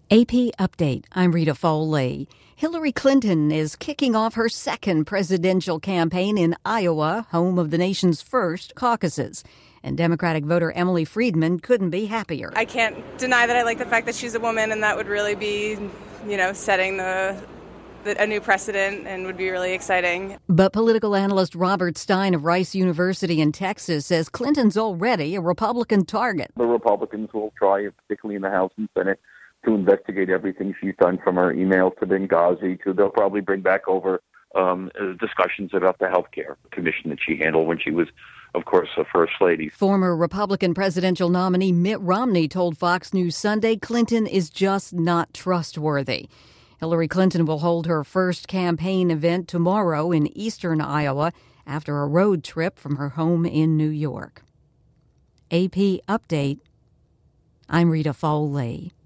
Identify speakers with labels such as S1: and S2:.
S1: AP Update. I'm Rita Foley. Hillary Clinton is kicking off her second presidential campaign in Iowa, home of the nation's first caucuses. And Democratic voter Emily Friedman couldn't be happier.
S2: I can't deny that I like the fact that she's a woman, and that would really be, setting a new precedent and would be really exciting.
S1: But political analyst Robert Stein of Rice University in Texas says Clinton's already a Republican target.
S3: The Republicans will try, particularly in the House and Senate, to investigate everything she's done, from her emails to Benghazi to they'll probably bring back over discussions about the health care commission that she handled when she was, of course, a first lady.
S1: Former Republican presidential nominee Mitt Romney told Fox News Sunday Clinton is just not trustworthy. Hillary Clinton will hold her first campaign event tomorrow in eastern Iowa after a road trip from her home in New York. AP Update. I'm Rita Foley.